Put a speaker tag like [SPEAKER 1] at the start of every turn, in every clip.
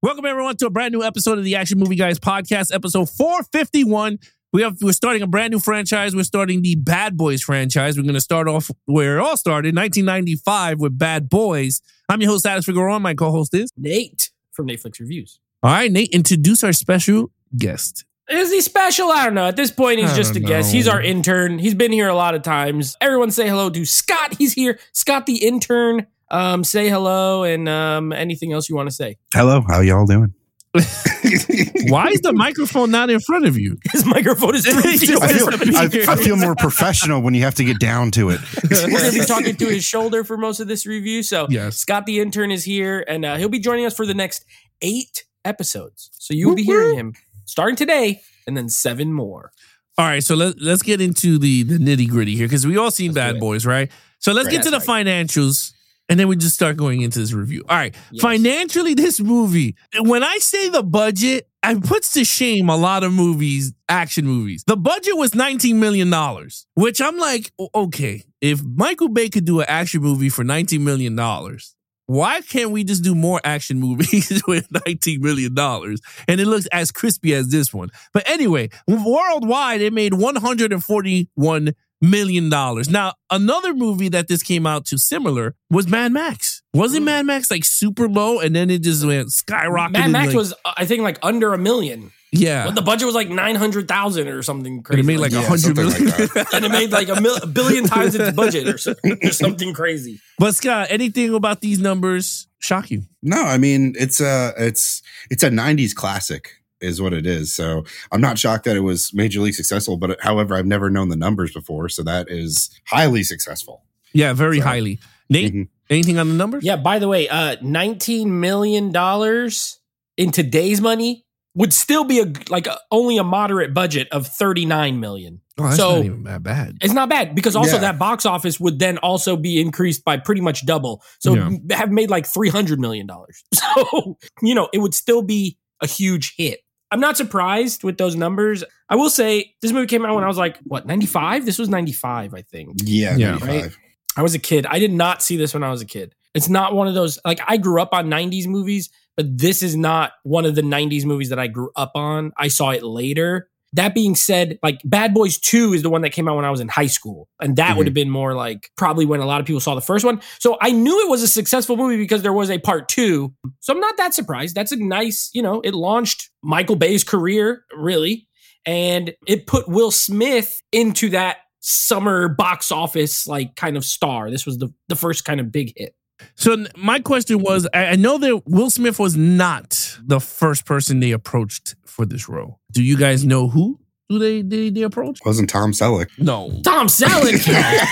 [SPEAKER 1] Welcome everyone to a brand new episode of the Action Movie Guys podcast, episode 451. We're starting a brand new franchise. We're starting the Bad Boys franchise. We're going to start off where it all started, 1995 with Bad Boys. I'm your host, Alex Figueroa. My co-host is
[SPEAKER 2] Nate from Netflix Reviews.
[SPEAKER 1] All right, Nate, introduce our special guest.
[SPEAKER 2] Is he special? I don't know. At this point, he's just a guest. He's our intern. He's been here a lot of times. Everyone say hello to Scott. He's here. Scott, the intern. Say hello and anything else you want to say.
[SPEAKER 3] Hello, how y'all doing?
[SPEAKER 1] Why is the microphone not in front of you?
[SPEAKER 2] His microphone is 3 feet away.
[SPEAKER 3] I feel more professional when you have to get down to it.
[SPEAKER 2] We're going to be talking to his shoulder for most of this review. So
[SPEAKER 1] yes.
[SPEAKER 2] Scott, the intern, is here, and he'll be joining us for the next 8 episodes. So you'll be hearing him starting today and then 7 more.
[SPEAKER 1] All right, so let's get into the nitty gritty here because we all seen Bad Boys, right? So let's get to the financials. And then we just start going into this review. All right. Yes. Financially, this movie, when I say the budget, it puts to shame a lot of movies, action movies. The budget was $19 million, which I'm like, okay, if Michael Bay could do an action movie for $19 million, why can't we just do more action movies with $19 million? And it looks as crispy as this one. But anyway, worldwide, it made $141 million. Now, another movie that this came out to similar was Mad Max. Wasn't Mad Max like super low and then it just went skyrocketed?
[SPEAKER 2] Mad Max was, I think, like under $1 million.
[SPEAKER 1] Yeah.
[SPEAKER 2] But the budget was like 900,000 or something crazy.
[SPEAKER 1] And it made like 100 million.
[SPEAKER 2] Like and it made like a billion times its budget or something crazy.
[SPEAKER 1] But Scott, anything about these numbers shock you?
[SPEAKER 3] No, I mean, it's a 90s classic is what it is. So I'm not shocked that it was majorly successful, but however, I've never known the numbers before. So that is highly successful.
[SPEAKER 1] Yeah, very highly. Nate, anything on the numbers?
[SPEAKER 2] Yeah, by the way, $19 million in today's money would still be only a moderate budget of $39 million.
[SPEAKER 1] Oh, that's not even that bad.
[SPEAKER 2] It's not bad because also that box office would then also be increased by pretty much double. So have made like $300 million. So, it would still be a huge hit. I'm not surprised with those numbers. I will say this movie came out when I was like, 95? This was 95, I think.
[SPEAKER 3] Yeah, 95.
[SPEAKER 2] Right? I was a kid. I did not see this when I was a kid. It's not one of those, like I grew up on 90s movies, but this is not one of the 90s movies that I grew up on. I saw it later. That being said, like Bad Boys 2 is the one that came out when I was in high school. And that would have been more like probably when a lot of people saw the first one. So I knew it was a successful movie because there was a part 2. So I'm not that surprised. That's a nice, it launched Michael Bay's career, really. And it put Will Smith into that summer box office, like kind of star. This was the first kind of big hit.
[SPEAKER 1] So my question was, I know that Will Smith was not the first person they approached for this role. Do you guys know who they approached?
[SPEAKER 3] Wasn't Tom Selleck?
[SPEAKER 1] No.
[SPEAKER 2] Tom Selleck!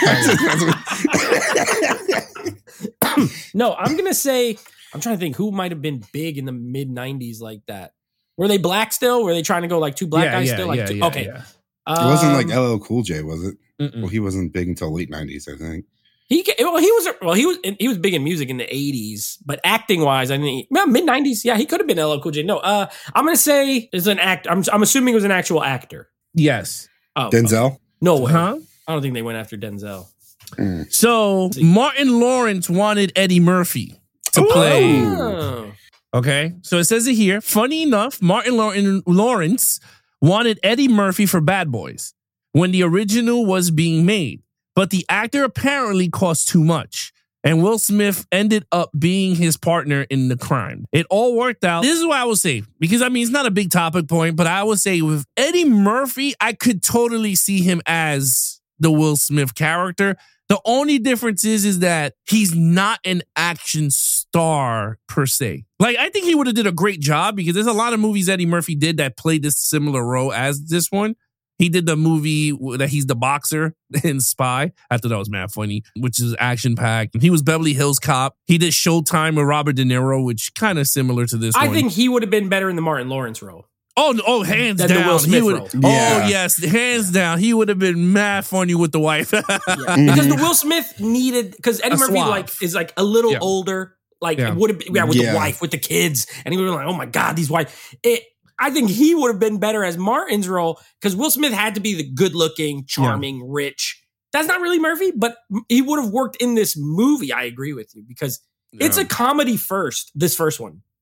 [SPEAKER 2] No, I'm going to say, I'm trying to think who might have been big in the mid-90s like that. Were they black still? Were they trying to go like 2 black guys still? Okay.
[SPEAKER 3] Yeah. It wasn't like LL Cool J, was it? Well, he wasn't big until late 90s, I think.
[SPEAKER 2] He was big in music in the 80s, but acting wise, I think mid 90s. Yeah, he could have been LL Cool J. No, I'm gonna say is an act. I'm assuming it was an actual actor.
[SPEAKER 1] Yes.
[SPEAKER 2] Oh,
[SPEAKER 3] Denzel.
[SPEAKER 2] No way.
[SPEAKER 1] Huh?
[SPEAKER 2] I don't think they went after Denzel.
[SPEAKER 1] So Martin Lawrence wanted Eddie Murphy to play.
[SPEAKER 2] Oh.
[SPEAKER 1] Okay, so it says it here. Funny enough, Martin Lawrence wanted Eddie Murphy for Bad Boys when the original was being made. But the actor apparently cost too much, and Will Smith ended up being his partner in the crime. It all worked out. This is what I will say, because it's not a big topic point, but I will say with Eddie Murphy, I could totally see him as the Will Smith character. The only difference is that he's not an action star per se. Like, I think he would have did a great job because there's a lot of movies Eddie Murphy did that played this similar role as this one. He did the movie that he's the boxer in Spy. I thought that was mad funny, which is action-packed. He was Beverly Hills Cop. He did Showtime with Robert De Niro, which kind of similar to this one.
[SPEAKER 2] I think he would have been better in the Martin Lawrence role.
[SPEAKER 1] Oh, hands down.
[SPEAKER 2] The Will Smith role.
[SPEAKER 1] Yeah. Oh, yes, hands down. He would have been mad funny with the wife.
[SPEAKER 2] Because the Will Smith needed, because Eddie Murphy is like a little older, it would have been with the wife, with the kids, and he would have been like, oh my God, these wife. I think he would have been better as Martin's role because Will Smith had to be the good-looking, charming, rich. That's not really Murphy, but he would have worked in this movie. I agree with you because it's a comedy first. This first one,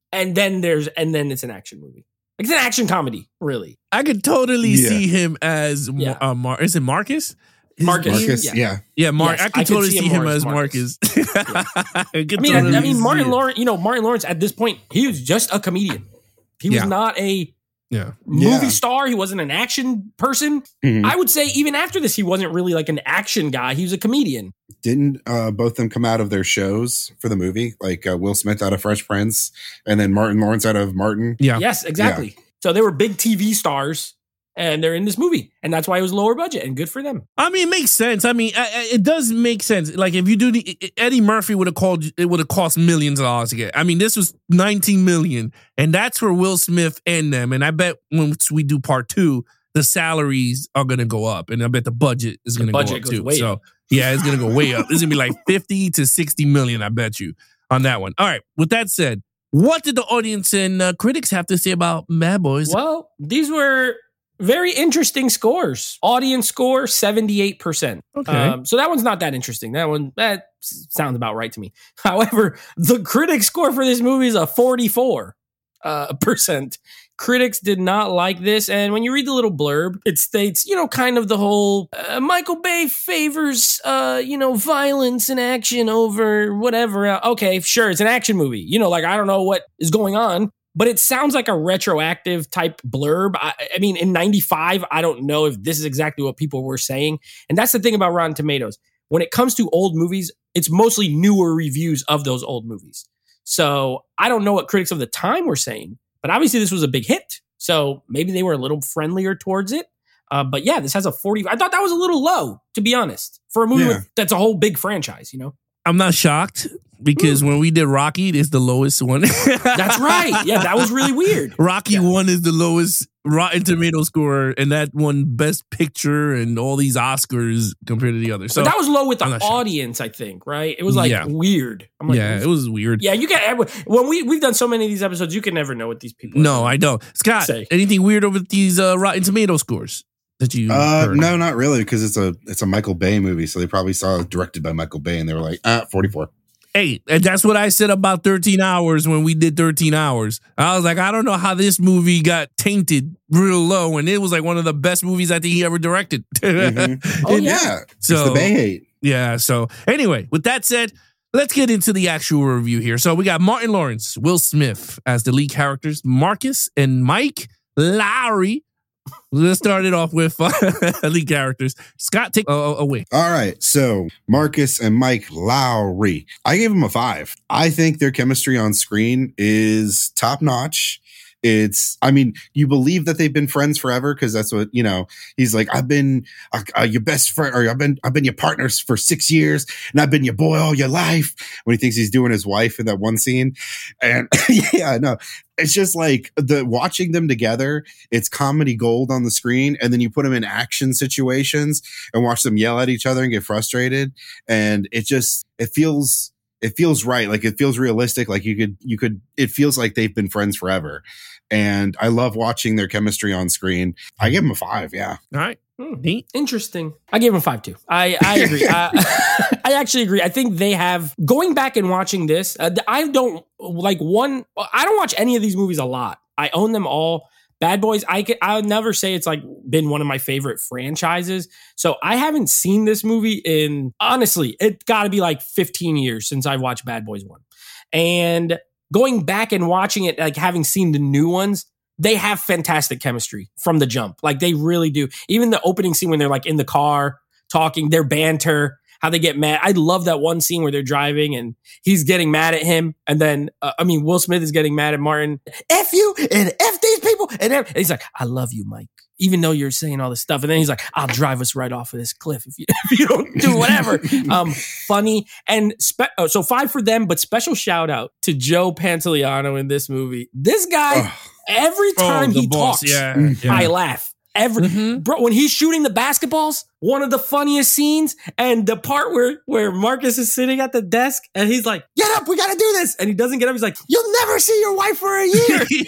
[SPEAKER 2] and then it's an action movie. Like, it's an action comedy, really.
[SPEAKER 1] I could totally see him as
[SPEAKER 2] Yeah.
[SPEAKER 1] is it Marcus?
[SPEAKER 3] Marcus,
[SPEAKER 2] Yeah.
[SPEAKER 3] yeah.
[SPEAKER 1] Yeah,
[SPEAKER 2] Yes,
[SPEAKER 1] I could totally see him as Marcus.
[SPEAKER 2] I mean, Martin Lawrence at this point, he was just a comedian. He was not a movie star. He wasn't an action person.
[SPEAKER 3] Mhm.
[SPEAKER 2] I would say even after this, he wasn't really like an action guy. He was a comedian.
[SPEAKER 3] Didn't both of them come out of their shows for the movie? Like Will Smith out of Fresh Prince and then Martin Lawrence out of Martin?
[SPEAKER 1] Yeah.
[SPEAKER 2] Yes, exactly. So they were big TV stars and they're in this movie. And that's why it was lower budget and good for them.
[SPEAKER 1] I mean, it makes sense. I mean, it does make sense. Like if you do Eddie Murphy would have cost millions of dollars to get. I mean, this was 19 million, and that's for Will Smith and them. And I bet once we do part 2, the salaries are gonna go up, and I bet the budget is gonna go up too. So yeah, it's gonna go way up. It's gonna be like 50 to 60 million. I bet you on that one. All right. With that said, what did the audience and critics have to say about Bad Boys?
[SPEAKER 2] Well, these were very interesting scores. Audience score, 78%.
[SPEAKER 1] Okay.
[SPEAKER 2] So that one's not that interesting. That sounds about right to me. However, the critic score for this movie is a 44%. Critics did not like this. And when you read the little blurb, it states, kind of the whole Michael Bay favors, violence and action over whatever. Okay, sure. It's an action movie. I don't know what is going on. But it sounds like a retroactive type blurb. I mean, in 95, I don't know if this is exactly what people were saying. And that's the thing about Rotten Tomatoes. When it comes to old movies, it's mostly newer reviews of those old movies. So I don't know what critics of the time were saying, but obviously this was a big hit. So maybe they were a little friendlier towards it. But yeah, this has a 40. I thought that was a little low, to be honest, for a movie that's a whole big franchise,
[SPEAKER 1] I'm not shocked because when we did Rocky, it's the lowest one.
[SPEAKER 2] That's right. Yeah, that was really weird.
[SPEAKER 1] Rocky 1 is the lowest Rotten Tomato score, and that won Best Picture and all these Oscars compared to the others. So
[SPEAKER 2] but that was low with the audience, I think, right? It was weird. I'm like,
[SPEAKER 1] it was weird.
[SPEAKER 2] Yeah, you can. When we've done so many of these episodes, you can never know what these people.
[SPEAKER 1] No, I don't. Scott, anything weird over these Rotten Tomato scores that you heard?
[SPEAKER 3] No, not really, because it's a Michael Bay movie, so they probably saw it directed by Michael Bay, and they were like, 44.
[SPEAKER 1] Hey, and that's what I said about 13 Hours when we did 13 Hours. I was like, I don't know how this movie got tainted real low, and it was like one of the best movies I think he ever directed.
[SPEAKER 3] Mm-hmm. Oh, yeah.
[SPEAKER 1] So,
[SPEAKER 3] it's the Bay hate.
[SPEAKER 1] Yeah, so anyway, with that said, let's get into the actual review here. So we got Martin Lawrence, Will Smith as the lead characters, Marcus and Mike Lowry. Let's start it off with lead characters. Scott, take away.
[SPEAKER 3] All right. So Marcus and Mike Lowry. I gave them a 5. I think their chemistry on screen is top notch. You believe that they've been friends forever because that's what, he's like, I've been your best friend, or I've been your partners for 6 years, and I've been your boy all your life, when he thinks he's doing his wife in that one scene. And it's just like watching them together, it's comedy gold on the screen. And then you put them in action situations and watch them yell at each other and get frustrated. And it feels right. Like it feels realistic. Like it feels like they've been friends forever. And I love watching their chemistry on screen. I give them a 5. Yeah.
[SPEAKER 1] All right. Neat.
[SPEAKER 2] Interesting. I gave them 5 too. I agree. I actually agree. I think they have, going back and watching this, I don't watch any of these movies a lot. I own them all. Bad Boys, I would never say it's like been one of my favorite franchises. So I haven't seen this movie in, honestly, it got to be like 15 years since I watched Bad Boys 1. And going back and watching it, like having seen the new ones, they have fantastic chemistry from the jump. Like they really do. Even the opening scene when they're like in the car talking, their banter, how they get mad. I love that one scene where they're driving and he's getting mad at him. And then, Will Smith is getting mad at Martin. F you and F these people. And he's like, I love you, Mike, even though you're saying all this stuff. And then he's like, I'll drive us right off of this cliff if you don't do whatever. Funny. And so 5 for them, but special shout out to Joe Pantoliano in this movie. This guy, every time he talks, I laugh. Bro, when he's shooting the basketballs, one of the funniest scenes, and the part where Marcus is sitting at the desk and he's like, get up, we gotta do this. And he doesn't get up. He's like, you'll never see your wife for a year.
[SPEAKER 3] You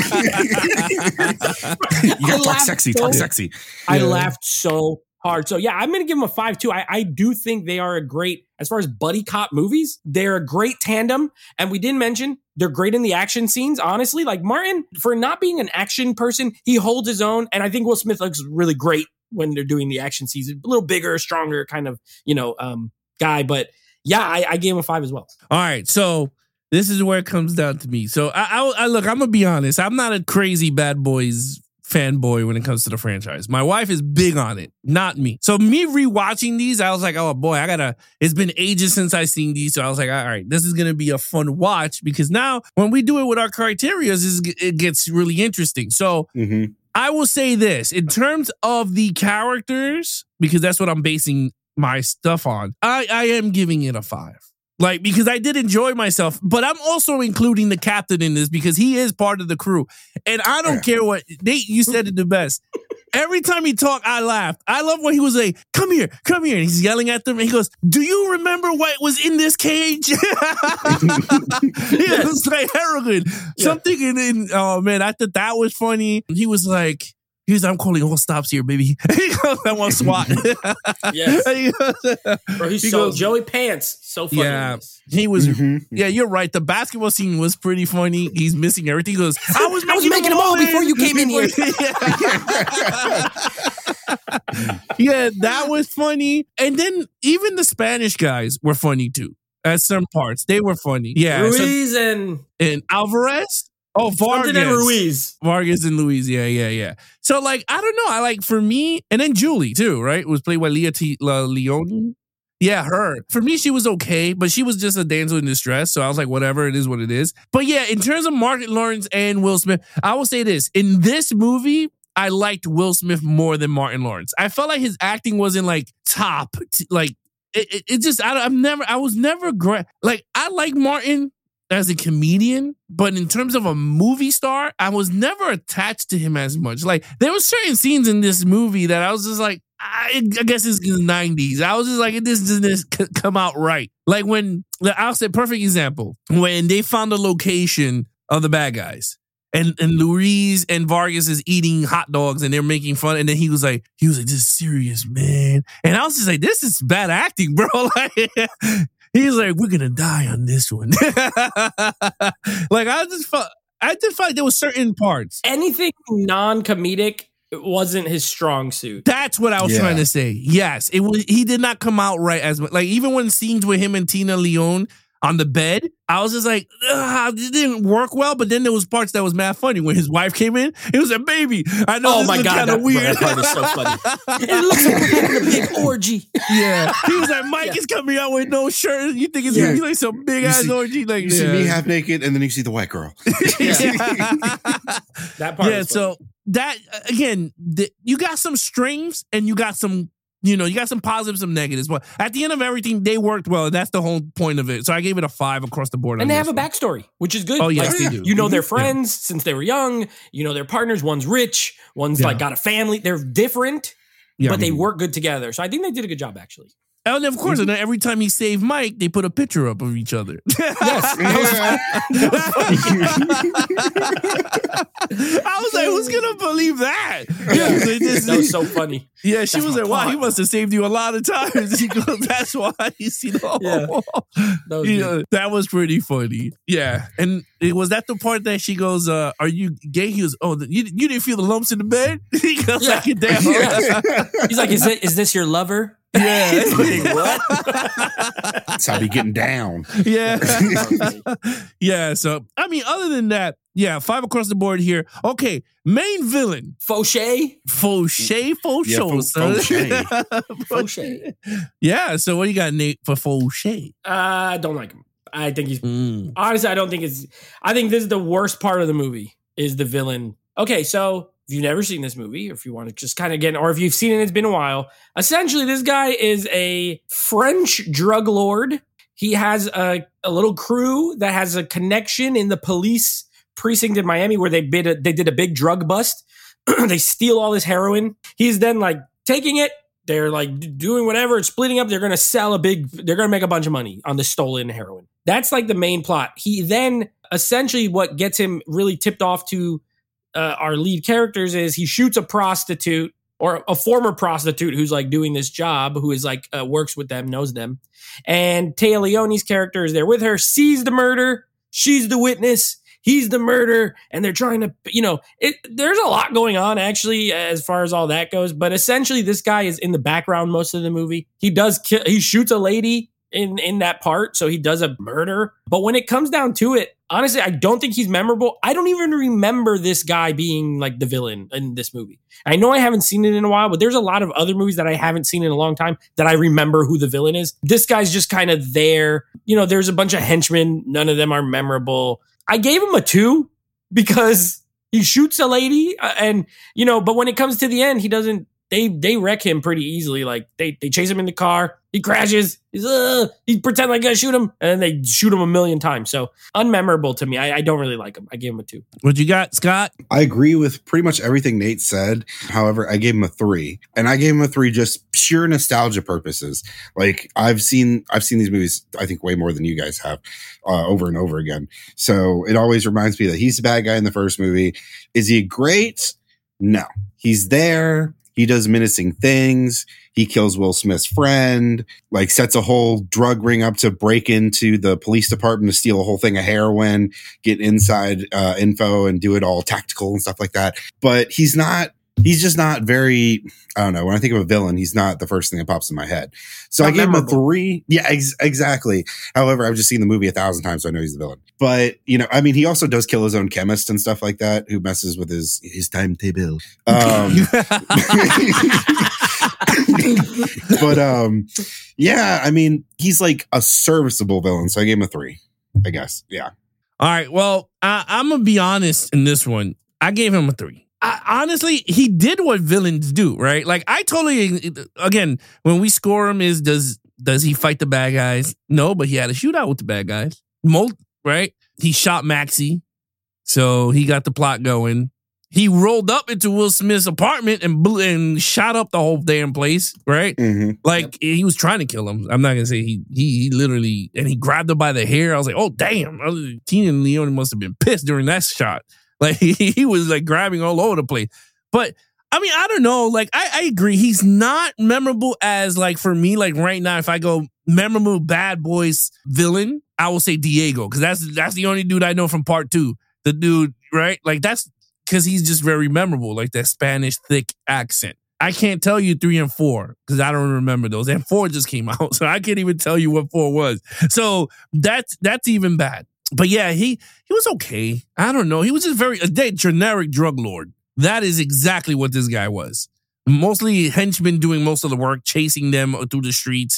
[SPEAKER 3] gotta talk sexy.
[SPEAKER 2] I laughed so hard. So yeah, I'm going to give them a 5 too. I do think they are a great, as far as buddy cop movies, they're a great tandem. And we didn't mention, They're great in the action scenes, honestly. Like Martin, for not being an action person, he holds his own. And I think Will Smith looks really great when they're doing the action scenes. A little bigger, stronger kind of, guy. But yeah, I gave him a 5 as well.
[SPEAKER 1] All right, so this is where it comes down to me. So I look, I'm gonna be honest. I'm not a crazy Bad Boys fanboy when it comes to the franchise. My wife is big on it, not me. So me rewatching these, I was like, oh boy, it's been ages since I seen these. So I was like, all right, this is going to be a fun watch because now when we do it with our criterias, it gets really interesting. So I will say this in terms of the characters, because that's what I'm basing my stuff on. I am giving it a 5. Like, because I did enjoy myself, but I'm also including the captain in this because he is part of the crew. And I don't care what, Nate, you said it the best. Every time he talked, I laughed. I love when he was like, come here. And he's yelling at them. And he goes, do you remember what was in this cage? It was like heroin. Yeah. Something in, oh man, I thought that was funny. He was like, I'm calling all stops here, baby. He goes, I want SWAT.
[SPEAKER 2] Yes. Bro, he goes, Joey Pants. So funny.
[SPEAKER 1] Yeah, he was. Yeah, you're right. The basketball scene was pretty funny. He's missing everything. He goes, I was making them all
[SPEAKER 2] before you came in here.
[SPEAKER 1] Yeah, that was funny. And then even the Spanish guys were funny too. At some parts, they were funny. Yeah,
[SPEAKER 2] Ruiz and
[SPEAKER 1] Alvarez. Oh, Vargas.
[SPEAKER 2] And Ruiz.
[SPEAKER 1] Vargas and Luis. Yeah. So, like, I don't know. I like, for me, and then Julie, too, right? It was played by Leone. Yeah, her. For me, she was okay, but she was just a damsel in distress. So I was like, whatever, it is what it is. But yeah, in terms of Martin Lawrence and Will Smith, I will say this. In this movie, I liked Will Smith more than Martin Lawrence. I felt like his acting wasn't like top. Like, it just, I was never great. Like, I like Martin as a comedian, but in terms of a movie star, I was never attached to him as much. Like, there were certain scenes in this movie that I was just like, I guess it's in the 90s. I was just like, this doesn't come out right. Like when, I'll say, perfect example, when they found the location of the bad guys. And Luis and Vargas is eating hot dogs and they're making fun. And then he was like, this is serious, man. And I was just like, this is bad acting, bro. Like, he's like, we're gonna die on this one. Like, I just felt like there was certain parts.
[SPEAKER 2] Anything non-comedic wasn't his strong suit.
[SPEAKER 1] That's what I was trying to say. Yes, it was. He did not come out right as much. Like, even when scenes with him and Tina Leone on the bed, I was just like, it didn't work well. But then there was parts that was mad funny. When his wife came in, it was like, baby, I know this is kind of weird.
[SPEAKER 2] That part is so funny. It looks like we're having a big orgy.
[SPEAKER 1] Yeah. He was like, Mike is coming out with no shirt. You think it's going to be like some big ass orgy? Like,
[SPEAKER 3] you see me half naked and then you see the white girl.
[SPEAKER 2] That part is
[SPEAKER 1] so that, again, you got some strings and you got some, you got some positives, some negatives, but at the end of everything, they worked well. And that's the whole point of it. So I gave it a 5 across the board.
[SPEAKER 2] And they have a backstory, which is good.
[SPEAKER 1] Oh, yes, they do.
[SPEAKER 2] You know, they're friends since they were young. You know, their partners. One's rich. One's like got a family. They're different, but they work good together. So I think they did a good job, actually.
[SPEAKER 1] And of course, and then every time he saved Mike, they put a picture up of each other.
[SPEAKER 2] Yes.
[SPEAKER 1] I was like, who's going to believe that?
[SPEAKER 2] That was so funny.
[SPEAKER 1] Yeah, she was like, wow, he must have saved you a lot of times. He goes, that's why you see the whole. That was pretty funny. Yeah. And was that the part that she goes, are you gay? He was, you didn't feel the lumps in the bed? He goes, like, damn.
[SPEAKER 2] He's like, is this your lover?
[SPEAKER 1] Yeah.
[SPEAKER 2] What?
[SPEAKER 3] That's how we getting down.
[SPEAKER 1] Yeah. Yeah. So, I mean, other than that, 5 across the board here. Okay. Main villain.
[SPEAKER 2] Fauché.
[SPEAKER 1] Yeah. So, what do you got, Nate, for Fauché?
[SPEAKER 2] I don't like him. I think he's honestly, I think this is the worst part of the movie is the villain. Okay. So, if you've never seen this movie, or if you want to just kind of get, or if you've seen it, it's been a while. Essentially, this guy is a French drug lord. He has a little crew that has a connection in the police precinct in Miami where they did a big drug bust. They steal all this heroin. He's then like taking it. They're like doing whatever, splitting up. They're going to make a bunch of money on the stolen heroin. That's like the main plot. He then essentially what gets him really tipped off to our lead characters is he shoots a prostitute or a former prostitute who's like doing this job, who is like works with them, knows them. And Téa Leone's character is there with her, sees the murder, she's the witness, he's the murderer, and they're trying to, there's a lot going on actually as far as all that goes. But essentially, this guy is in the background most of the movie. He shoots a lady in that part, so he does a murder. But when it comes down to it, honestly, I don't think he's memorable. I don't even remember this guy being like the villain in this movie. I know I haven't seen it in a while, but there's a lot of other movies that I haven't seen in a long time that I remember who the villain is. This guy's just kind of there. There's a bunch of henchmen. None of them are memorable. I gave him a 2 because he shoots a lady but when it comes to the end, he doesn't, they wreck him pretty easily. Like they chase him in the car. He crashes. He pretend like I shoot him, and then they shoot him a million times. So unmemorable to me. I don't really like him. I gave him a 2.
[SPEAKER 1] What you got, Scott?
[SPEAKER 3] I agree with pretty much everything Nate said. However, I gave him a 3, and I gave him a 3 just pure nostalgia purposes. Like I've seen these movies, I think way more than you guys have, over and over again. So it always reminds me that he's the bad guy in the first movie. Is he great? No, he's there. He does menacing things. He kills Will Smith's friend, like sets a whole drug ring up to break into the police department to steal a whole thing of heroin, get inside info and do it all tactical and stuff like that. But he's just not very, I don't know. When I think of a villain, he's not the first thing that pops in my head. So not I gave him a 3. Yeah, exactly. However, I've just seen the movie 1,000 times, so I know he's the villain. But, he also does kill his own chemist and stuff like that, who messes with his timetable. He's like a serviceable villain. So I gave him a 3, I guess. Yeah.
[SPEAKER 1] All right. Well, I'm going to be honest in this one. I gave him a 3. Honestly, he did what villains do, right? Like again, when we score him does he fight the bad guys? No, but he had a shootout with the bad guys. Right? He shot Maxie. So he got the plot going. He rolled up into Will Smith's apartment and shot up the whole damn place, right? Mm-hmm. He was trying to kill him. I'm not gonna say he literally, and he grabbed her by the hair. I was like, oh damn, Tina Leone must have been pissed during that shot. Like he was like grabbing all over the place. But I don't know. Like I agree. He's not memorable as like for me, like right now, if I go memorable Bad Boys villain, I will say Diego. Cause that's the only dude I know from part 2. The dude, right? Like that's because he's just very memorable, like that Spanish thick accent. I can't tell you 3 and 4 because I don't remember those. And 4 just came out. So I can't even tell you what 4 was. So that's even bad. But yeah, he was okay. I don't know. He was just a generic drug lord. That is exactly what this guy was. Mostly henchmen doing most of the work, chasing them through the streets.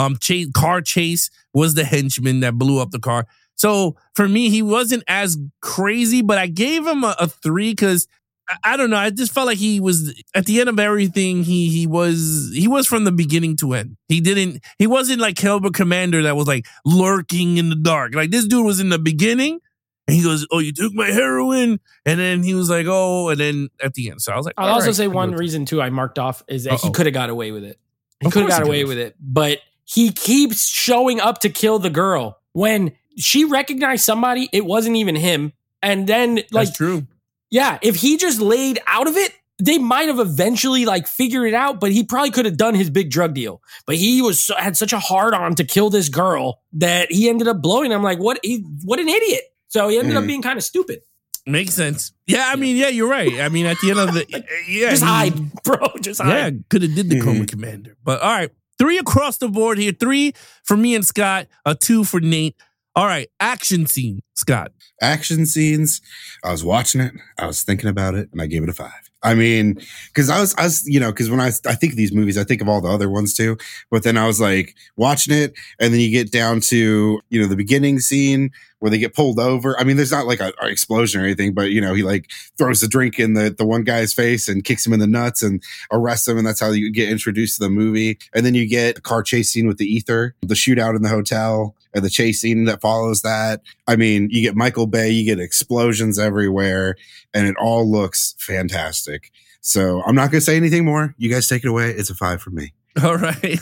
[SPEAKER 1] Car chase was the henchman that blew up the car. So for me, he wasn't as crazy, but I gave him a 3 because I don't know. I just felt like he was at the end of everything. He was from the beginning to end. He wasn't like Cobra Commander that was like lurking in the dark. Like this dude was in the beginning and he goes, oh, you took my heroin. And then he was like, oh, and then at the end. So I was like,
[SPEAKER 2] I'll also say one reason too I marked off is that he could have got away with it. He could have got away with it, but he keeps showing up to kill the girl. When she recognized somebody, it wasn't even him. And then like,
[SPEAKER 1] that's true.
[SPEAKER 2] Yeah, if he just laid out of it, they might have eventually like figured it out, but he probably could have done his big drug deal. But he had such a hard on to kill this girl that he ended up blowing. I'm like, what an idiot. So he ended up being kind of stupid.
[SPEAKER 1] Makes sense. Yeah, I mean, yeah, you're right. I mean, at the end of the
[SPEAKER 2] just hide, bro. Just hide.
[SPEAKER 1] Yeah, could have did the Cobra Commander. But all right, 3 across the board here. 3 for me and Scott, a 2 for Nate. All right, action scene, Scott.
[SPEAKER 3] Action scenes. I was watching it. I was thinking about it, and I gave it a 5. I mean, because I was, because when I think of these movies, I think of all the other ones too. But then I was like watching it, and then you get down to the beginning scene where they get pulled over. I mean, there's not like an explosion or anything, but he like throws the drink in the one guy's face and kicks him in the nuts and arrests him, and that's how you get introduced to the movie. And then you get a car chase scene with the ether, the shootout in the hotel, and the chase scene that follows that. I mean, you get Michael Bay, you get explosions everywhere, and it all looks fantastic. So I'm not going to say anything more. You guys take it away. It's a 5 for me.
[SPEAKER 1] All right.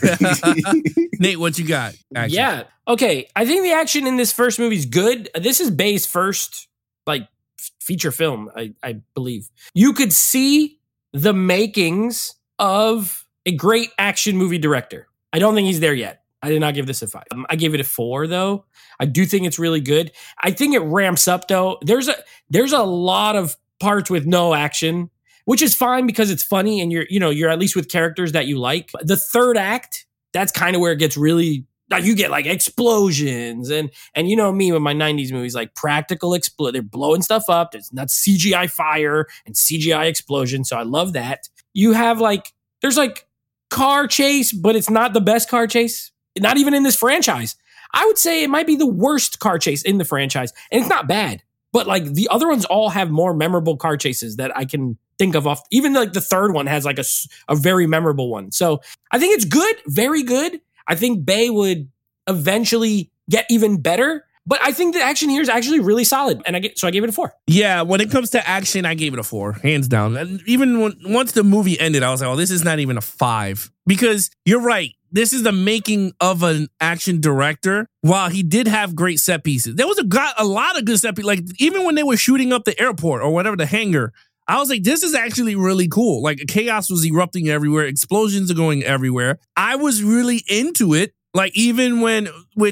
[SPEAKER 1] Nate, what you got?
[SPEAKER 2] Action. Yeah. Okay. I think the action in this first movie is good. This is Bay's first like feature film, I believe. You could see the makings of a great action movie director. I don't think he's there yet. I did not give this a 5. I gave it a 4 though. I do think it's really good. I think it ramps up though. There's a lot of parts with no action, which is fine because it's funny and you're at least with characters that you like. The third act, that's kind of where it gets really, like, you get like explosions and you know me with my 90s movies, like practical they're blowing stuff up. There's not CGI fire and CGI explosion. So I love that. You have there's car chase, but it's not the best car chase. Not even in this franchise. I would say it might be the worst car chase in the franchise. And it's not bad. But the other ones all have more memorable car chases that I can think of off. Even the third one has a very memorable one. So I think it's good. Very good. I think Bay would eventually get even better. But I think the action here is actually really solid. And I gave it a 4.
[SPEAKER 1] Yeah, when it comes to action, I gave it a 4, hands down. And even once the movie ended, I was like, oh, this is not even a 5. Because you're right. This is the making of an action director. While he did have great set pieces, there was a lot of good set pieces. Like, even when they were shooting up the airport or whatever, the hangar, I was like, this is actually really cool. Like, chaos was erupting everywhere. Explosions are going everywhere. I was really into it. Like, even when,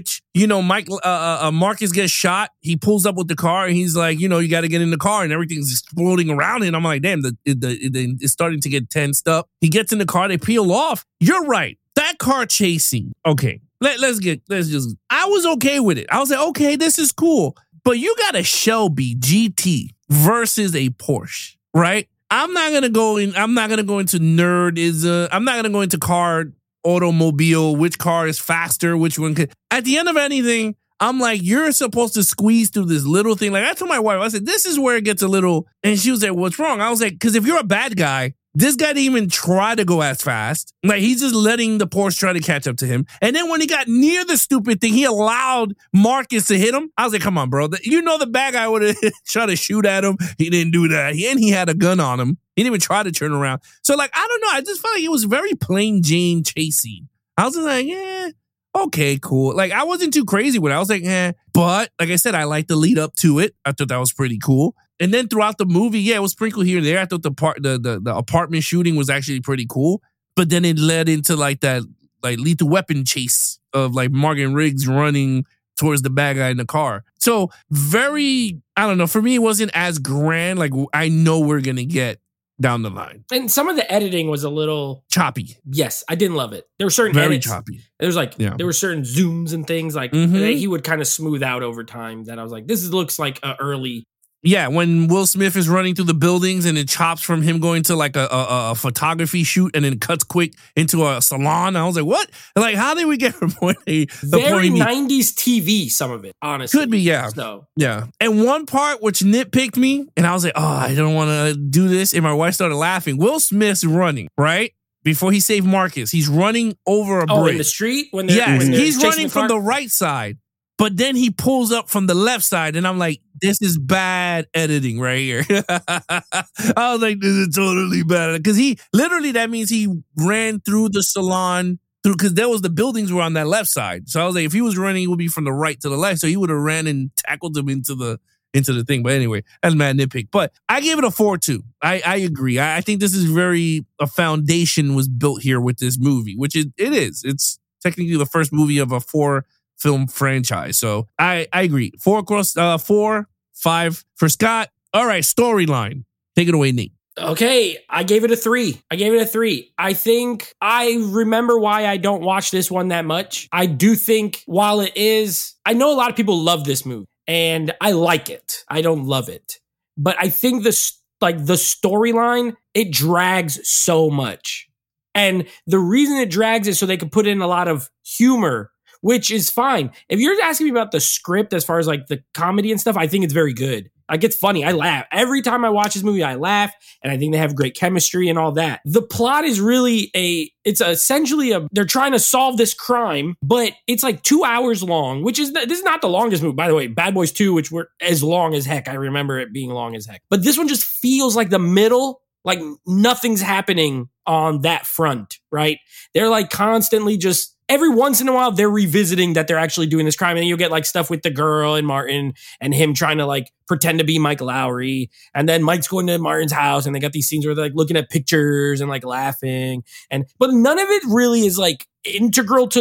[SPEAKER 1] Marcus gets shot, he pulls up with the car and he's like, you got to get in the car and everything's exploding around him. I'm like, damn, it's starting to get tensed up. He gets in the car, they peel off. You're right. That car chasing, okay, I was okay with it. I was like, okay, this is cool. But you got a Shelby GT versus a Porsche, right? I'm not going to go into nerdism. I'm not going to go into car automobile, which car is faster, which one could. At the end of anything, I'm like, you're supposed to squeeze through this little thing. Like, I told my wife, I said, this is where it gets a little, and she was like, what's wrong? I was like, because if you're a bad guy, this guy didn't even try to go as fast. Like, he's just letting the Porsche try to catch up to him. And then when he got near the stupid thing, he allowed Marcus to hit him. I was like, come on, bro. The bad guy would have tried to shoot at him. He didn't do that. And he had a gun on him. He didn't even try to turn around. So, I don't know. I just felt like it was very plain Jane chasing. I was just like, okay, cool. I wasn't too crazy with it. I was like, But, like I said, I liked the lead up to it. I thought that was pretty cool. And then throughout the movie, it was sprinkled here and there. I thought the apartment shooting was actually pretty cool. But then it led into that lethal weapon chase of Morgan Riggs running towards the bad guy in the car. So very, I don't know. For me, it wasn't as grand. I know we're going to get down the line. And
[SPEAKER 2] some of the editing was a little
[SPEAKER 1] choppy.
[SPEAKER 2] Yes, I didn't love it. There were certain
[SPEAKER 1] very
[SPEAKER 2] edits.
[SPEAKER 1] Choppy.
[SPEAKER 2] There was there were certain zooms and things that he would kind of smooth out over time that I was like, this looks like an early.
[SPEAKER 1] Yeah, when Will Smith is running through the buildings and it chops from him going to a photography shoot and then cuts quick into a salon. I was like, what? How did we get from point A to
[SPEAKER 2] very
[SPEAKER 1] point
[SPEAKER 2] 90s TV, some of it, honestly.
[SPEAKER 1] Could be, yeah.
[SPEAKER 2] So.
[SPEAKER 1] Yeah. And one part which nitpicked me, and I was like, oh, I don't want to do this. And my wife started laughing. Will Smith's running, right? Before he saved Marcus, he's running over a bridge.
[SPEAKER 2] Oh, in the street?
[SPEAKER 1] Yes, he's running from the right side. But then he pulls up from the left side, and I'm like, this is bad editing right here. I was like, this is totally bad. Because that means he ran through the salon, because there was the buildings were on that left side. So I was like, if he was running, it would be from the right to the left. So he would have ran and tackled him into the thing. But anyway, that's mad nitpick. But I gave it a 4 too. I agree. I think this is a foundation was built here with this movie, which it is. It's technically the first movie of a 4-film franchise. So I agree. 4, 5 for Scott. All right, storyline. Take it away, Nate.
[SPEAKER 2] Okay, I gave it a 3. I think I remember why I don't watch this one that much. I do think while I know a lot of people love this movie and I like it. I don't love it. But I think the storyline, it drags so much. And the reason it drags is so they can put in a lot of humor, which is fine. If you're asking me about the script as far as the comedy and stuff, I think it's very good. It's funny. I laugh. Every time I watch this movie, I laugh. And I think they have great chemistry and all that. The plot is really they're trying to solve this crime, but it's 2 hours long, this is not the longest movie. By the way, Bad Boys 2, which were as long as heck. I remember it being long as heck. But this one just feels like the middle, nothing's happening on that front, right? They're constantly just, every once in a while, they're revisiting that they're actually doing this crime. And then you'll get stuff with the girl and Martin and him trying to pretend to be Mike Lowry. And then Mike's going to Martin's house and they got these scenes where they're looking at pictures and laughing. But none of it really is integral to the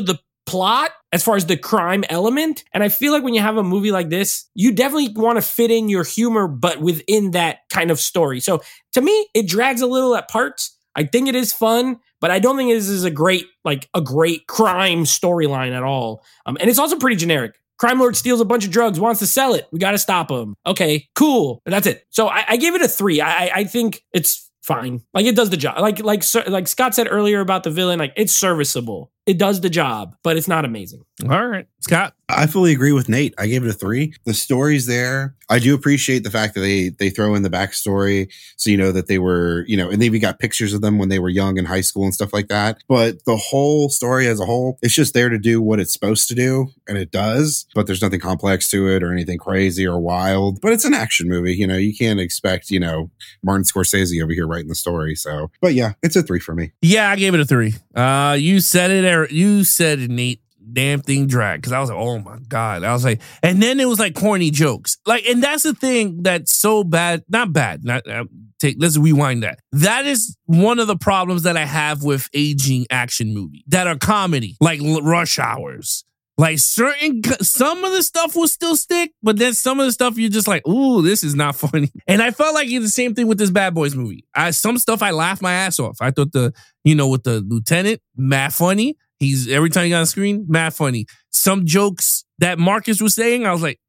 [SPEAKER 2] plot as far as the crime element. And I feel like when you have a movie like this, you definitely want to fit in your humor, but within that kind of story. So to me, it drags a little at parts. I think it is fun, but I don't think this is a great crime storyline at all. And it's also pretty generic. Crime lord steals a bunch of drugs, wants to sell it. We got to stop him. Okay, cool. But that's it. So I gave it a 3. I think it's fine. Like, it does the job. Like Scott said earlier about the villain, like, it's serviceable. It does the job, but it's not amazing.
[SPEAKER 1] All right, Scott.
[SPEAKER 3] I fully agree with Nate. I gave it a 3. The story's there. I do appreciate the fact that they throw in the backstory. So, you know, that they were, you know, and they even got pictures of them when they were young in high school and stuff like that. But the whole story as a whole, it's just there to do what it's supposed to do. And it does, but there's nothing complex to it or anything crazy or wild, but it's an action movie. You know, you can't expect, you know, Martin Scorsese over here writing the story. So, but yeah, it's a 3 for me.
[SPEAKER 1] Yeah, I gave it a 3. You said it, Eric. You said it, Nate. Damn thing dragged, because I was like, oh my God. I was like, and then it was like corny jokes. Like, and that's the thing that's so bad. Not bad. Let's rewind that. That is one of the problems that I have with aging action movies that are comedy, like Rush Hours. Like, some of the stuff will still stick, but then some of the stuff you're just like, ooh, this is not funny. And I felt like it's the same thing with this Bad Boys movie. Some stuff I laughed my ass off. I thought with the lieutenant, mad funny. Every time he got on screen, mad funny. Some jokes that Marcus was saying, I was like,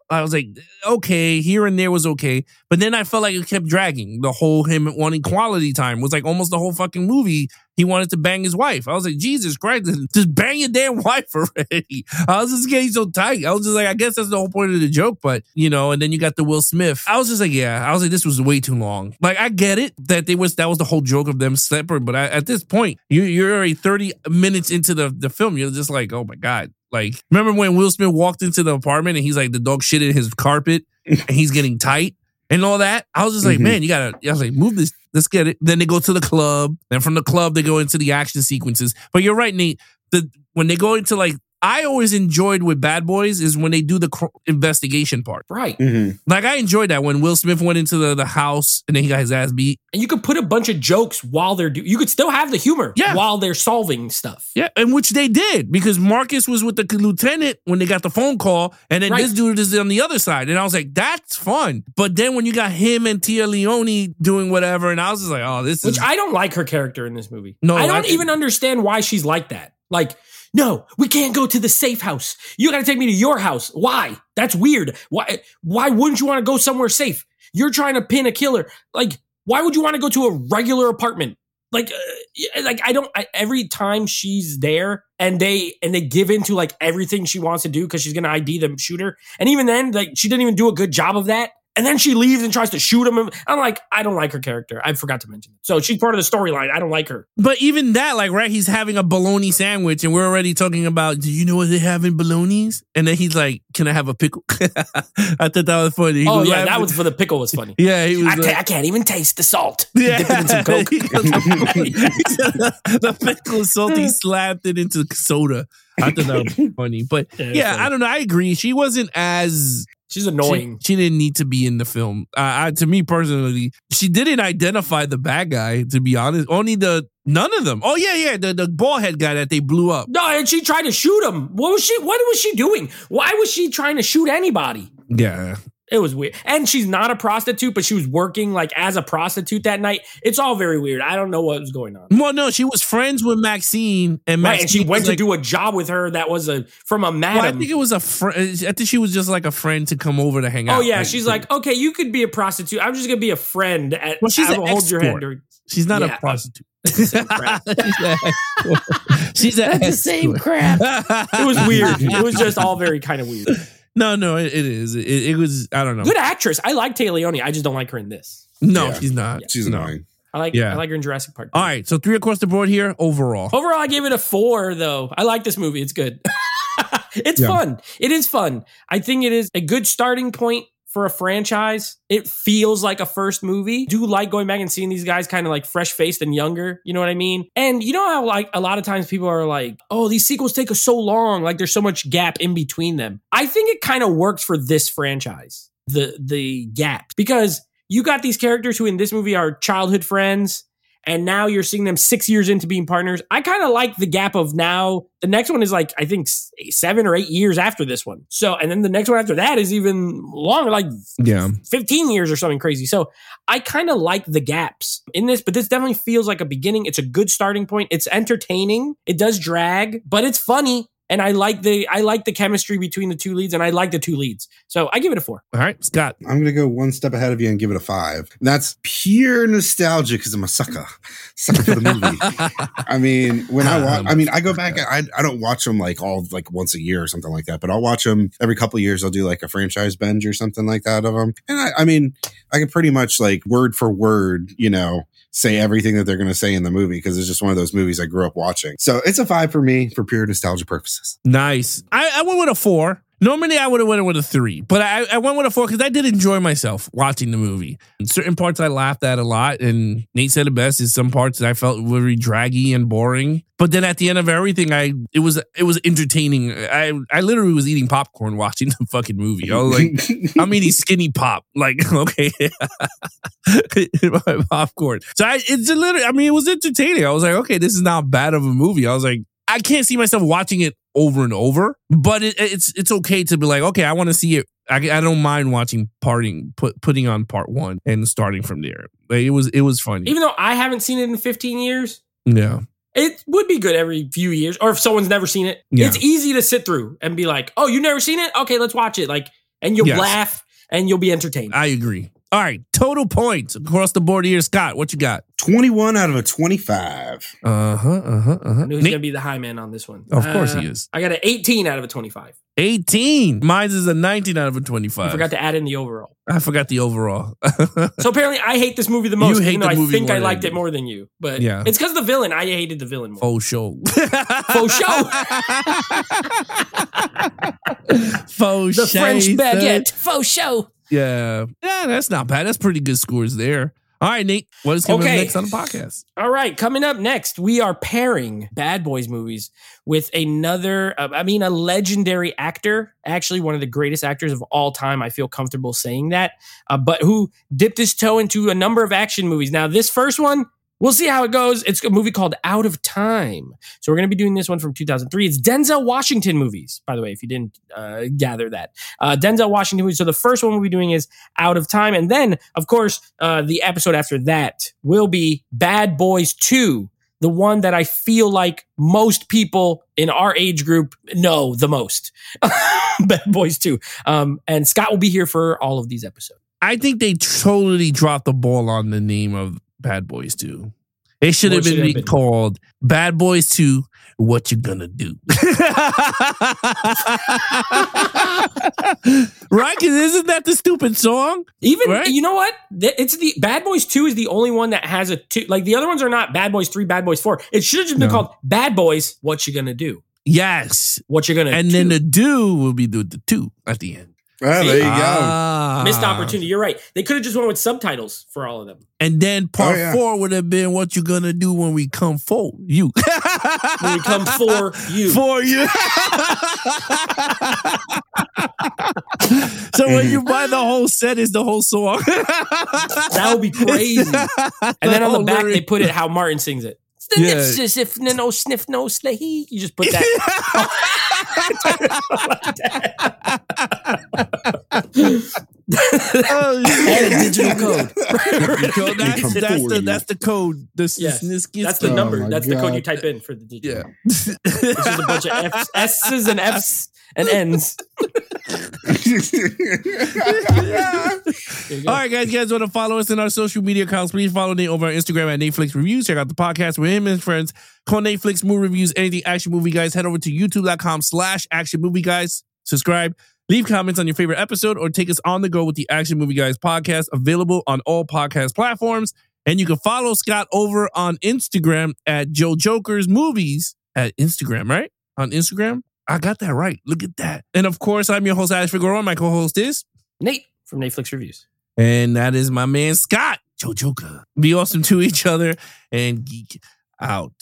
[SPEAKER 1] okay, here and there was okay. But then I felt like it kept dragging. The whole him wanting quality time was like almost the whole fucking movie. He wanted to bang his wife. I was like, Jesus Christ, just bang your damn wife already. I was just getting so tight. I was just like, I guess that's the whole point of the joke. But, you know, and then you got the Will Smith. I was just like, this was way too long. Like, I get it that that was the whole joke of them separate. But at this point, you're already 30 minutes into the film. You're just like, oh my God. Like, remember when Will Smith walked into the apartment and he's like, the dog shit in his carpet and he's getting tight and all that? I was just like, man, I was like, move this, let's get it. Then they go to the club. Then from the club, they go into the action sequences. But you're right, Nate. When they go into like, I always enjoyed with Bad Boys is when they do the investigation part.
[SPEAKER 2] Right.
[SPEAKER 3] Mm-hmm.
[SPEAKER 1] Like, I enjoyed that when Will Smith went into the house and then he got his ass beat.
[SPEAKER 2] And you could put a bunch of jokes while you could still have the humor while they're solving stuff.
[SPEAKER 1] Yeah, and which they did, because Marcus was with the lieutenant when they got the phone call, and then this dude is on the other side. And I was like, that's fun. But then when you got him and Tia Leone doing whatever, and I was just like, oh, Which
[SPEAKER 2] I don't like her character in this movie.
[SPEAKER 1] No,
[SPEAKER 2] I don't even understand why she's like that. Like, no, we can't go to the safe house. You got to take me to your house. Why? That's weird. Why wouldn't you want to go somewhere safe? You're trying to pin a killer. Like, why would you want to go to a regular apartment? Every time she's there and they give into like everything she wants to do because she's going to ID the shooter. And even then, like, she didn't even do a good job of that. And then she leaves and tries to shoot him. I'm like, I don't like her character. I forgot to mention it. So she's part of the storyline. I don't like her.
[SPEAKER 1] But even that, like, right, he's having a bologna sandwich and we're already talking about, do you know what they have in bolognas? And then he's like, can I have a pickle? I thought that was funny.
[SPEAKER 2] That was for the pickle was funny.
[SPEAKER 1] Yeah, he was
[SPEAKER 2] I can't even taste the salt.
[SPEAKER 1] Yeah.
[SPEAKER 2] Dip it in some Coke.
[SPEAKER 1] The pickle is salty, slapped it into soda. I thought that was funny. But yeah, I don't know. I agree. She wasn't as...
[SPEAKER 2] She's annoying.
[SPEAKER 1] She didn't need to be in the film. To me personally, she didn't identify the bad guy, to be honest. None of them. Oh, yeah. The bald head guy that they blew up.
[SPEAKER 2] No, and she tried to shoot him. What was she doing? Why was she trying to shoot anybody?
[SPEAKER 1] Yeah.
[SPEAKER 2] It was weird. And she's not a prostitute, but she was working like as a prostitute that night. It's all very weird. I don't know what was going on.
[SPEAKER 1] Well, no, she was friends with Maxine. And
[SPEAKER 2] she went to do a job with her that was from a madam.
[SPEAKER 1] Well, I think it was a friend. I think she was just like a friend to come over to hang out.
[SPEAKER 2] Oh, yeah. She's like, okay, you could be a prostitute. I'm just going to be a friend.
[SPEAKER 1] She's an hold your hand. She's not a prostitute.
[SPEAKER 2] She's
[SPEAKER 1] the
[SPEAKER 2] same crap. It was weird. It was just all very kind of weird.
[SPEAKER 1] No, it is. It was, I don't know.
[SPEAKER 2] Good actress. I like Tia Leone. I just don't like her in this.
[SPEAKER 1] No, she's not.
[SPEAKER 3] Yeah. She's annoying.
[SPEAKER 2] I like her in Jurassic Park.
[SPEAKER 1] All right, so 3 across the board here overall.
[SPEAKER 2] Overall, I gave it a 4, though. I like this movie. It's good. It's fun. It is fun. I think it is a good starting point for a franchise. It feels like a first movie. Do like going back and seeing these guys kind of like fresh-faced and younger. You know what I mean? And you know how like a lot of times people are like, oh, these sequels take us so long. Like there's so much gap in between them. I think it kind of works for this franchise, the gap. Because you got these characters who in this movie are childhood friends. And now you're seeing them 6 years into being partners. I kind of like the gap of now. The next one is like, I think 7 or 8 years after this one. So, and then the next one after that is even longer, like 15 years or something crazy. So I kind of like the gaps in this, but this definitely feels like a beginning. It's a good starting point. It's entertaining. It does drag, but it's funny. And I like the chemistry between the two leads, and I like the two leads. So I give it a 4.
[SPEAKER 1] All right, Scott.
[SPEAKER 3] I'm going to go one step ahead of you and give it a 5. And that's pure nostalgia because I'm a sucker for the movie. I mean, when I go back, I don't watch them like once a year or something like that, but I'll watch them every couple of years. I'll do like a franchise binge or something like that of them. And I mean, I can pretty much like word for word, say everything that they're going to say in the movie because it's just one of those movies I grew up watching. So it's a 5 for me for pure nostalgia purposes.
[SPEAKER 1] Nice. I went with a 4. Normally, I would have went with a 3, but I went with a 4 because I did enjoy myself watching the movie. In certain parts I laughed at a lot, and Nate said it best. Is some parts that I felt very draggy and boring. But then at the end of everything, it was entertaining. I literally was eating popcorn watching the fucking movie. I was like, I'm eating skinny pop. Like, okay, my popcorn. So it was entertaining. I was like, okay, this is not bad of a movie. I was like, I can't see myself watching it over and over, but it's okay to be like, okay, I want to see it. I don't mind watching putting on part 1 and starting from there. Like, it was funny.
[SPEAKER 2] Even though I haven't seen it in 15 years.
[SPEAKER 1] Yeah.
[SPEAKER 2] It would be good every few years, or if someone's never seen it, It's easy to sit through and be like, oh, you never seen it? Okay, let's watch it. Like, and you'll laugh and you'll be entertained.
[SPEAKER 1] I agree. All right, total points across the board here. Scott, what you got?
[SPEAKER 3] 21 out of a 25.
[SPEAKER 2] I knew who's going to be the high man on this one.
[SPEAKER 1] Of course he is.
[SPEAKER 2] I got an 18 out of a 25.
[SPEAKER 1] 18. Mine is a 19 out of a 25.
[SPEAKER 2] I forgot to add in the overall.
[SPEAKER 1] I forgot the overall.
[SPEAKER 2] So apparently I hate this movie the most.
[SPEAKER 1] You hate
[SPEAKER 2] even though
[SPEAKER 1] the movie
[SPEAKER 2] I think
[SPEAKER 1] more
[SPEAKER 2] I
[SPEAKER 1] than
[SPEAKER 2] liked
[SPEAKER 1] me.
[SPEAKER 2] it more than you. But
[SPEAKER 1] Yeah.
[SPEAKER 2] it's because of the villain. I hated the villain more.
[SPEAKER 1] Faux show.
[SPEAKER 2] Faux show.
[SPEAKER 1] Faux
[SPEAKER 2] The
[SPEAKER 1] show,
[SPEAKER 2] French
[SPEAKER 1] son.
[SPEAKER 2] baguette. Faux show.
[SPEAKER 1] Yeah, that's not bad. That's pretty good scores there. All right, Nate, what is coming up next on the podcast?
[SPEAKER 2] All right, coming up next, we are pairing Bad Boys movies with a legendary actor, actually one of the greatest actors of all time. I feel comfortable saying that, but who dipped his toe into a number of action movies. Now, this first one, we'll see how it goes. It's a movie called Out of Time. So we're going to be doing this one from 2003. It's Denzel Washington movies, by the way, if you didn't gather that. Denzel Washington movies. So the first one we'll be doing is Out of Time. And then, of course, the episode after that will be Bad Boys 2, the one that I feel like most people in our age group know the most. Bad Boys 2. And Scott will be here for all of these episodes.
[SPEAKER 1] I think they totally dropped the ball on the name of Bad Boys 2. It should have been called Bad Boys 2, What You Gonna Do? Right? Because isn't that the stupid song?
[SPEAKER 2] Even,
[SPEAKER 1] right?
[SPEAKER 2] You know what? It's the Bad Boys 2 is the only one that has a 2. Like the other ones are not Bad Boys 3, Bad Boys 4. It should have just been called Bad Boys, What You Gonna Do?
[SPEAKER 1] Yes.
[SPEAKER 2] What You Gonna Do?
[SPEAKER 1] And then the do will be the 2 at the end.
[SPEAKER 3] Well, there you go.
[SPEAKER 2] Missed opportunity. You're right. They could have just went with subtitles for all of them.
[SPEAKER 1] And then part 4 would have been What You Gonna Do When We Come For You.
[SPEAKER 2] When we come for you.
[SPEAKER 1] For you. So when you buy the whole set, is the whole song.
[SPEAKER 2] That would be crazy. And then on the back, they put it how Martin sings it. If no sniff no slay. You just put that. And a digital code.
[SPEAKER 1] That's the code.
[SPEAKER 2] That's the number. That's the code you type in for the digital.
[SPEAKER 1] Yeah.
[SPEAKER 2] It's just a bunch of S's and F's and N's.
[SPEAKER 1] All right, guys. You guys want to follow us in our social media accounts? Please follow Nate over on Instagram at Netflix Reviews. Check out the podcast with him and his friends called Netflix Movie Reviews. Anything Action Movie Guys. Head over to youtube.com/Action Movie Guys. Subscribe. Leave comments on your favorite episode or take us on the go with the Action Movie Guys podcast, available on all podcast platforms. And you can follow Scott over on Instagram at Joe Joker's Movies at Instagram, right? On Instagram? I got that right. Look at that. And of course, I'm your host, Alex Figueroa. My co-host is
[SPEAKER 2] Nate from Netflix Reviews.
[SPEAKER 1] And that is my man, Scott, Joe Joker. Be awesome to each other and geek out.